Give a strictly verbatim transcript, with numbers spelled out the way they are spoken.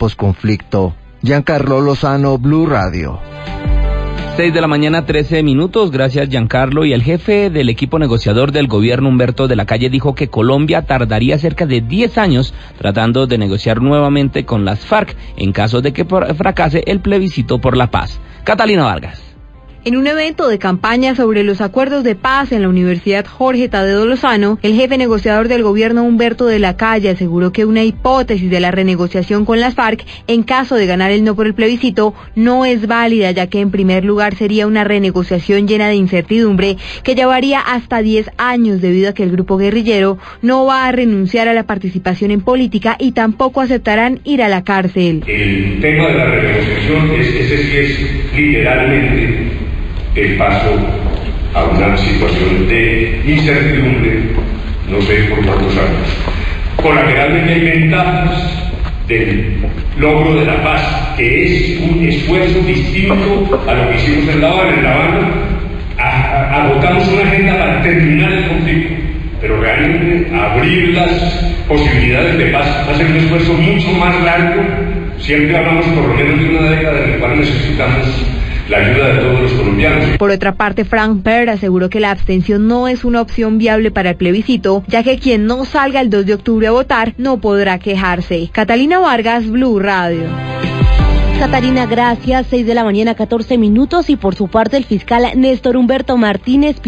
posconflicto. Giancarlo Lozano, Blue Radio. seis de la mañana, trece minutos, gracias Giancarlo. Y el jefe del equipo negociador del gobierno, Humberto de la Calle, dijo que Colombia tardaría cerca de diez años tratando de negociar nuevamente con las FARC en caso de que fracase el plebiscito por la paz. Catalina Vargas. En un evento de campaña sobre los acuerdos de paz en la Universidad Jorge Tadeo Lozano, el jefe negociador del gobierno, Humberto de la Calle, aseguró que una hipótesis de la renegociación con las FARC en caso de ganar el no por el plebiscito no es válida, ya que en primer lugar sería una renegociación llena de incertidumbre que llevaría hasta diez años debido a que el grupo guerrillero no va a renunciar a la participación en política y tampoco aceptarán ir a la cárcel. El tema de la renegociación es ese sí es literalmente el paso a una situación de incertidumbre, no sé por cuántos años, con la que realmente hay ventajas del logro de la paz, que es un esfuerzo distinto a lo que hicimos en La Habana. En La Habana agotamos una agenda para terminar el conflicto, pero realmente abrir las posibilidades de paz va a ser un esfuerzo mucho más largo. Siempre hablamos por lo menos de una década en la cual necesitamos la ayuda de todos los colombianos. Por otra parte, Frank Baer aseguró que la abstención no es una opción viable para el plebiscito, ya que quien no salga el dos de octubre a votar no podrá quejarse. Catalina Vargas, Blue Radio. Catalina, gracias. seis de la mañana, catorce minutos, y por su parte el fiscal Néstor Humberto Martínez